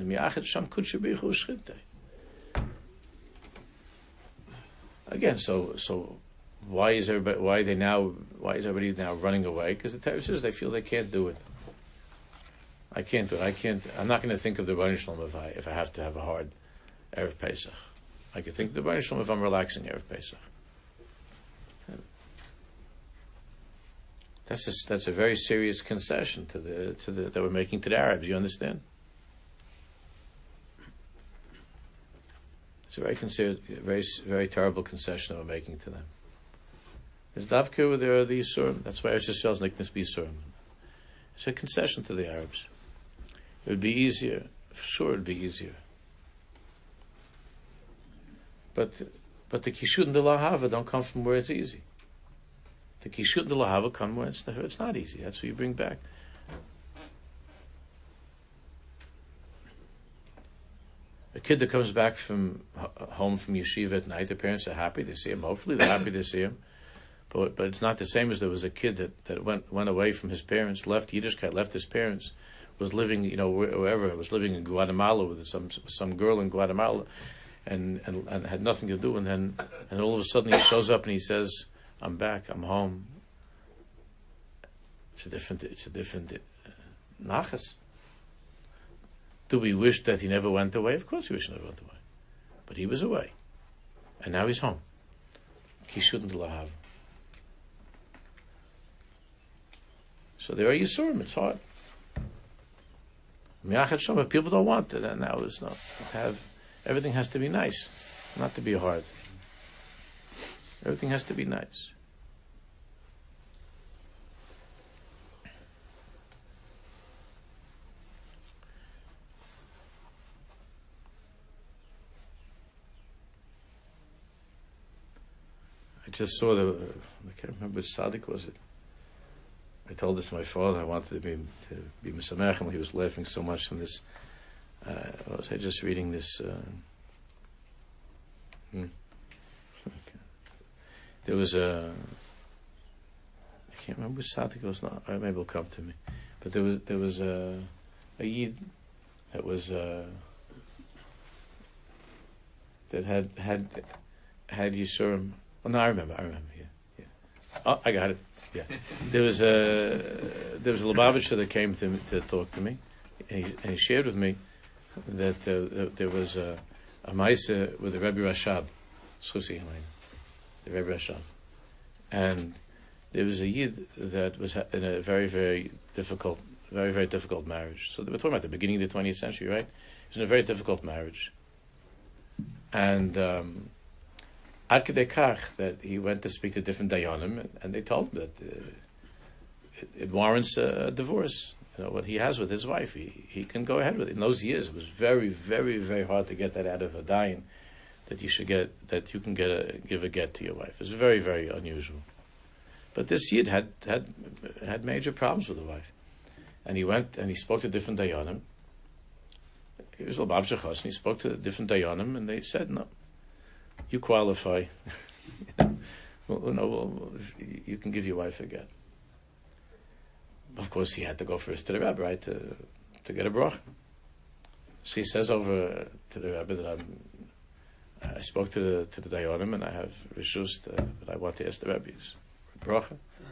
again, so so why is everybody? Why are they now? Why is everybody now running away? Because the Torah says they feel they can't do it. I can't do it. I can't. I'm not going to think of the Rebbeinu Shalom if I if I have to have a hard erev Pesach. I could think of the Rebbeinu Shalom if I'm relaxing erev Pesach. That's a, that's a very serious concession to the to the that we're making to the Arabs. You understand? It's a very considered, very very terrible concession that we're making to them. There's davka where there are the Yisurim. That's why Eretz Yisrael's nickness be Yisurim. It's a concession to the Arabs. It would be easier. Sure, it would be easier. But but the kishut and the lahava don't come from where it's easy. The kishut and the lahava come where it's, it's not easy. That's what you bring back. A kid that comes back from home from yeshiva at night, the parents are happy to see him. Hopefully they're happy to see him. But but it's not the same as there was a kid that, that went went away from his parents, left Yiddishkeit, left his parents, was living, you know, wherever, was living in Guatemala with some some girl in Guatemala, and, and, and had nothing to do, and then and all of a sudden he shows up and he says, I'm back, I'm home. It's a different, it's a different uh, nachas. Do we wish that he never went away? Of course we wish he never went away. But he was away. And now he's home. Kishut lahav. So there are Yisurim, it's hard. People don't want it, and now it's not. Have, everything has to be nice, not to be hard. Everything has to be nice. I just saw the, I can't remember which tzaddik was it. I told this to my father. I wanted to be to be misamech, and he was laughing so much from this. Uh, I was just reading this. Uh, hmm. okay. There was a. I can't remember which tzaddik it was. Not. Maybe it'll come to me. But there was there was a a yid that was uh, that had had had Yisurim. Well, no, I remember. I remember. Yeah, yeah. Oh, I got it. Yeah, there was a there was a Lubavitcher that came to to talk to me, and he, and he shared with me that uh, there was a a ma'aseh with the Rebbe Rashab, Schusi Halein, the Rebbe Rashab, and there was a yid that was in a very very difficult, very very difficult marriage. So they were talking about the beginning of the twentieth century, right? He was in a very difficult marriage, and. Um, Ad kedei kach that he went to speak to different dayanim, and, and they told him that uh, it, it warrants a, a divorce. You know what he has with his wife, he he can go ahead with it. In those years, it was very, very, very hard to get that out of a dayan, that you should get that you can get a give a get to your wife. It was very, very unusual. But this yid had had had major problems with the wife, and he went and he spoke to different dayanim. He was Lubavitcher Chassan. He spoke to different dayanim, and they said no. you qualify. well, you know, well, you can give your wife a get. Of course, he had to go first to the Rebbe, right, to, to get a bracha. So he says over to the Rebbe that I'm, I spoke to the to the Dayanim and I have reshus uh, that I want to ask the Rebbe's bracha.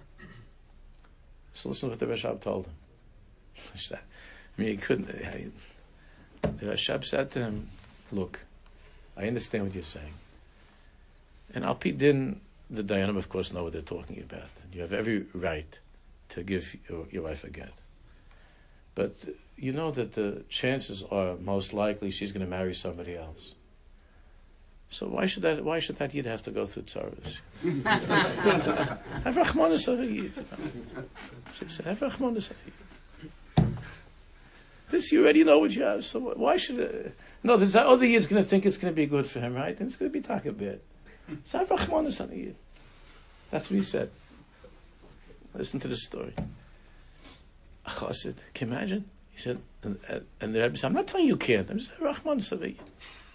So listen to what the Rashab told him. I mean, he couldn't. I, the Rashab said to him, "Look, I understand what you're saying, and Al Pi Din, the Dayanim, of course, know what they're talking about, and you have every right to give your, your wife a get. But you know that the chances are most likely she's going to marry somebody else. So why should that? Why should that Yid have to go through tzaros? Have rachmanis on a Yid. She said, "Have rachmanis on a Yid. This you already know what you have. So why should it? No, there's that other Yid's going to think it's going to be good for him, right? And it's going to be taka bad. So have rachmanis on a Yid." That's what he said. Listen to the story. A chassid, can you imagine? He said, and, and the Rebbe said, "I'm not telling you you can't. I'm just rachmanis on a Yid."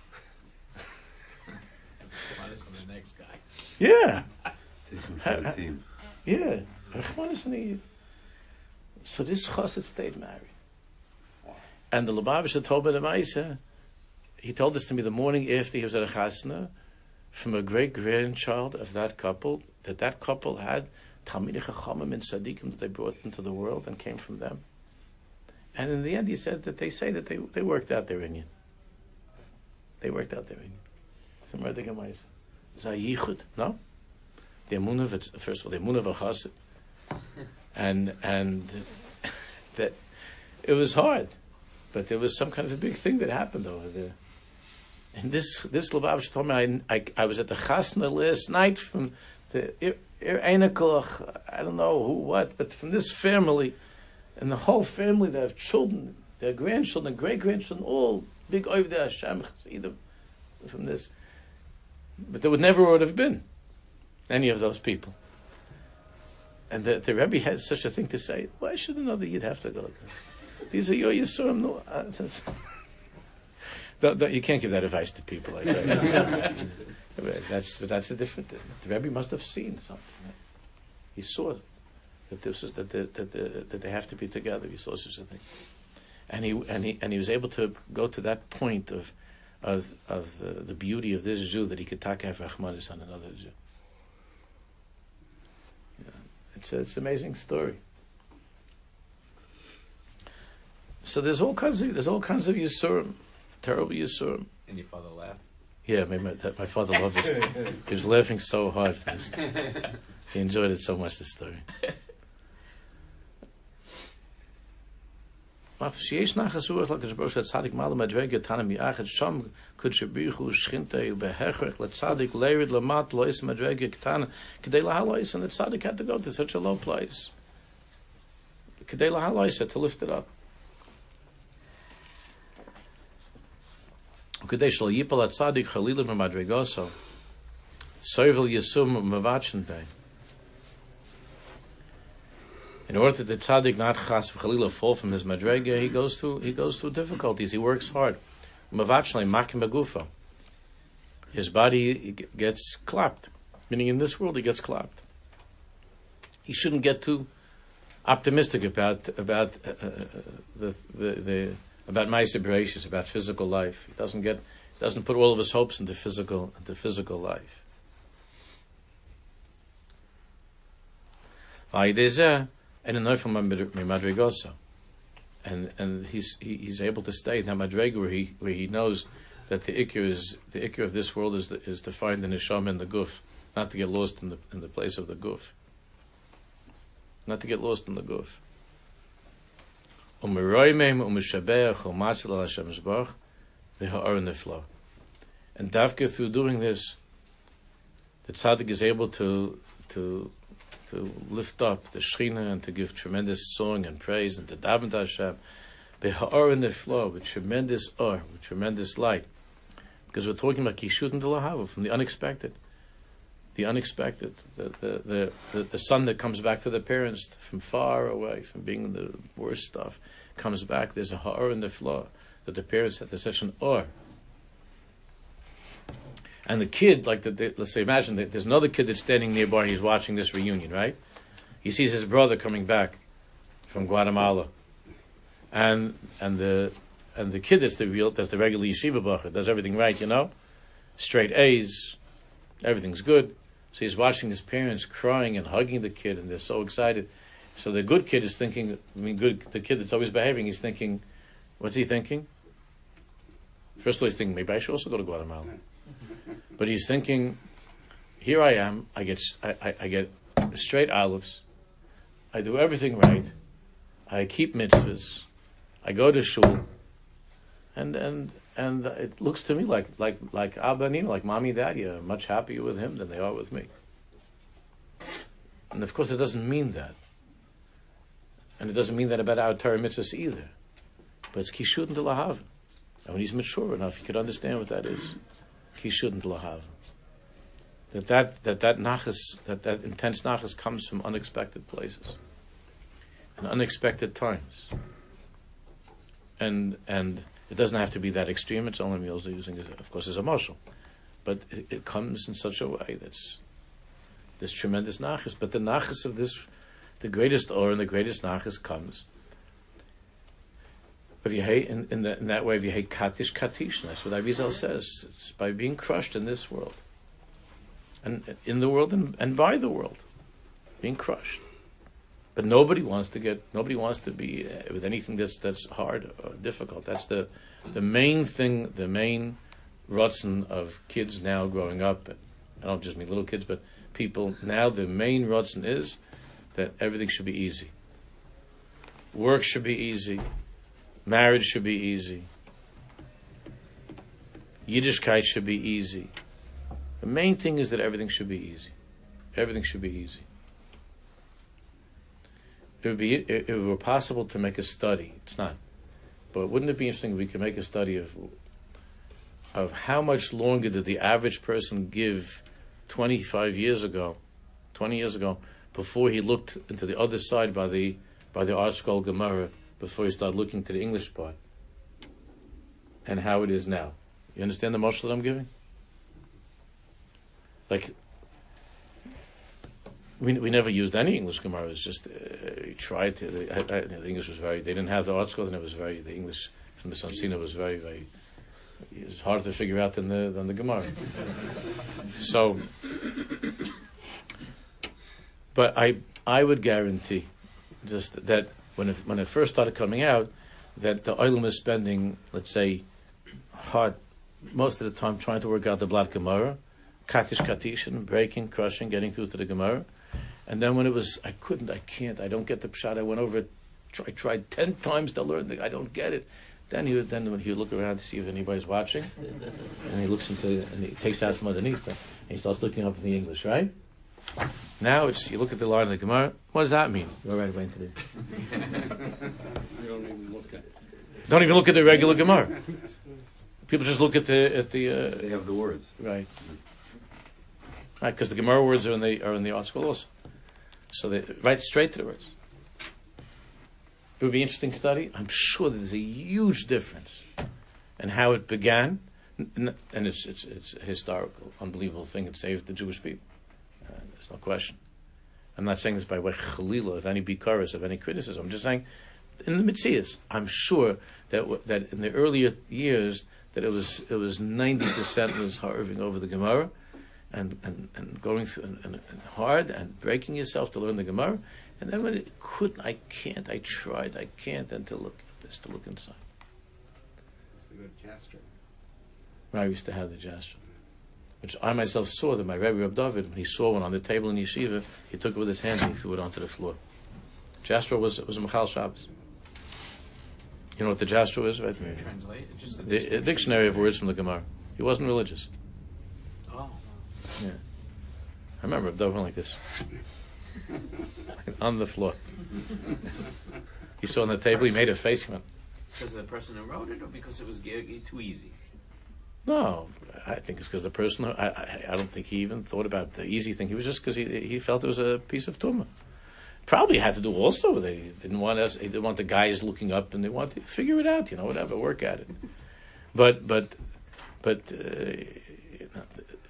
On the next guy.
Yeah.
Ha, team.
Yeah. So this chassid stayed married. And the Lubavitcher told me the Maisa, he told this to me the morning after he was at a chasna from a great grandchild of that couple, that that couple had Talmidei Chachamim and Tzaddikim that they brought into the world and came from them. And in the end he said that they say that they, they worked out their inyan. They worked out their inyan. It's a murder Maisa. Zayichud, no? The emunah of it, first of all, the emunah of a chassid, and and that it was hard, but there was some kind of a big thing that happened over there. And this this Lubavitch told me I, I I was at the chasna last night from the Ir Einakoch, I don't know who what, but from this family, and the whole family, they have children, their grandchildren, great grandchildren, all big Ovdei Hashem Chassidim from this. But there would never would have been any of those people. And the, the Rebbe had such a thing to say, why should another Yid have to go there? These are your Yisurim. No, uh, don't, don't, you can't give that advice to people like that. that's, but that's a different thing. The Rebbe must have seen something. Right? He saw that this is that, the, that, the, that they have to be together. He saw such a thing. And he, and, he, and he was able to go to that point of of of the, the beauty of this Jew that he could take have rachmanis on another Jew. Yeah. It's a, it's an amazing story. So there's all kinds of there's all kinds of Yisurim, terrible Yisurim.
And your father laughed?
Yeah, my, my, my father loved this. He was laughing so hard for this. He enjoyed it so much, the story. שיש נחס רוח לקדוש לצדיק מעלה מדרגה תנא מיוחד שם קודשא בריך הוא שכינתה ובהכרח לצדיק לירד למטה לא יש מדרגה קטנה כדי להעלות, and the tzaddik had to go to such a low place כדי להעלות, to lift it up. וכדי שלא ייפול הצדיק חלילה במדרגתו סובל ייסור מבטשן בי. In order that the tzaddik not chas v'chalila fall from his madrega, he goes through he goes through difficulties. He works hard. Mavachnei makim begufa. His body gets clapped, meaning in this world he gets clapped. He shouldn't get too optimistic about about uh, uh, the, the the about ma'aseh bereishis, about physical life. He doesn't get doesn't put all of his hopes into physical into physical life. And a from madrigosa, and and he's he, he's able to stay in that madriga where he where he knows that the ikr is the ikr of this world is the, is to find the neshama in the guf, not to get lost in the in the place of the guf, not to get lost in the guf. And davka through doing this, the tzaddik is able to to. to lift up the Shechina and to give tremendous song and praise and to daven to Hashem, beha'or in the flow, with tremendous or, with tremendous light, because we're talking about kishut and lahava, from the unexpected, the unexpected, the the, the the the son that comes back to the parents from far away, from being the worst stuff, comes back. There's a ha'or in the flow that the parents had. There's such an or. And the kid, like, the, the, let's say, imagine that there's another kid that's standing nearby, he's watching this reunion, right? He sees his brother coming back from Guatemala. And and the and the kid that's the real, that's the regular yeshiva bacher, does everything right, you know? Straight A's, everything's good. So he's watching his parents crying and hugging the kid, and they're so excited. So the good kid is thinking, I mean, good, the kid that's always behaving, he's thinking, what's he thinking? First of all, he's thinking, maybe I should also go to Guatemala. But he's thinking, here I am, I get, I, I, I get straight olives, I do everything right, I keep mitzvahs, I go to shul, and and and it looks to me like like like Abba and Ima, like mommy and daddy are much happier with him than they are with me. And of course, it doesn't mean that, and it doesn't mean that about our Torah mitzvahs either. But it's kishut and lahav, and when he's mature enough, he could understand what that is. Kishut and lahav. That that that that nachas, that that intense nachas comes from unexpected places and unexpected times. And and it doesn't have to be that extreme. It's only also using it, of course, as a mashal, but it, it comes in such a way that's this tremendous nachas. But the nachas of this, the greatest or and the greatest nachas comes. If you hate in, in, the, in that way, if you hate katish katish, that's what Arizal says. It's by being crushed in this world, and in the world, and, and by the world, being crushed. But nobody wants to get, nobody wants to be uh, with anything that's that's hard or difficult. That's the the main thing, the main rutzen of kids now growing up. I don't just mean little kids, but people now. The main rutzen is that everything should be easy. Work should be easy. Marriage should be easy. Yiddishkeit should be easy. The main thing is that everything should be easy. Everything should be easy. It would be, if it were possible to make a study, it's not, but wouldn't it be interesting if we could make a study of of how much longer did the average person give twenty-five years ago, twenty years ago, before he looked into the other side by the by the Art Scroll Gemara, before he started looking to the English part, and how it is now. You understand the mashal that I'm giving? Like, we we never used any English Gemara. It's just uh, we tried to. I, I, the English was very. They didn't have the Art Scroll, and it was very. The English from the Sansina was very very. It was harder to figure out than the than the Gemara. So, but I I would guarantee, just that when it when it first started coming out, that the Olam is spending, let's say, hard most of the time trying to work out the Blatt Gemara, katish katish, and breaking, crushing, getting through to the Gemara. And then when it was, I couldn't, I can't, I don't get the pshat. I went over it, try, tried ten times to learn. The, I don't get it. Then he would, then when he would look around to see if anybody's watching, and he looks into, and he takes out from underneath them, and he starts looking up in the English, right? Now it's, you look at the line of the Gemara. What does that mean? Go right away into the.
You don't even look at it.
Don't even look at the regular Gemara. People just look at the at the. Uh,
They have the words.
Right. Right, because the Gemara words are in the are in the Art Scroll also. So they right straight to the words. It would be an interesting study. I'm sure that there's a huge difference in how it began, and it's it's it's a historical, unbelievable thing. It saved the Jewish people. Uh, there's no question. I'm not saying this by way of chalila, of any bikaras, of any criticism. I'm just saying, in the Mitzias, I'm sure that w- that in the earlier years that it was it was ninety percent was harving over the Gemara, and, and, and going through and, and, and hard and breaking yourself to learn the Gemara, and then when it couldn't, I can't, I tried, I can't, and to look at this, to look inside.
It's the good Jasper.
I used to have the Jasper, which I myself saw that my Rebbe Reb David, when he saw one on the table in Yeshiva, he took it with his hands and he threw it onto the floor. Jasper was was a Machal Shabbos. You know what the Jasper is, right?
Translate it, just
The, the dictionary of words from the Gemara. He wasn't religious.
Oh,
Yeah, I remember Reb David went like this on the floor. He saw on the table. He made a face. He went,
because of the person who wrote it, or because it was ge- too easy?
no, I think it's because the person. I, I I don't think he even thought about the easy thing. He was just because he he felt it was a piece of tumah. Probably had to do also. They didn't want us. They didn't want the guys looking up, and they wanted to figure it out. You know, whatever, work at it. But but but uh, you know,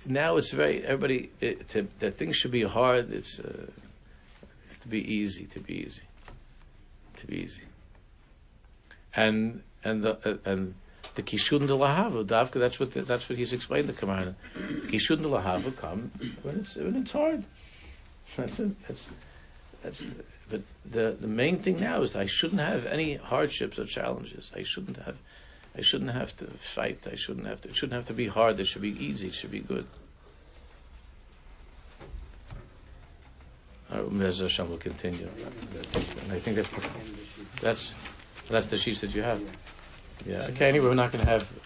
now it's very everybody it, to, that things should be hard. It's uh, it's to be easy, to be easy, to be easy. And and the uh, and the kishun de lahava davka. That's what the, that's what he's explained. The Kamana kishun de lahava come when it's when it's hard. That's that's that's. The, but the the main thing now is that I shouldn't have any hardships or challenges. I shouldn't have. I shouldn't have to fight. I shouldn't have to. It shouldn't have to be hard. It should be easy. It should be good. Mez Hashem will continue. And I think that that's that's the sheets that you have. Yeah. Okay. Anyway, we're not going to have.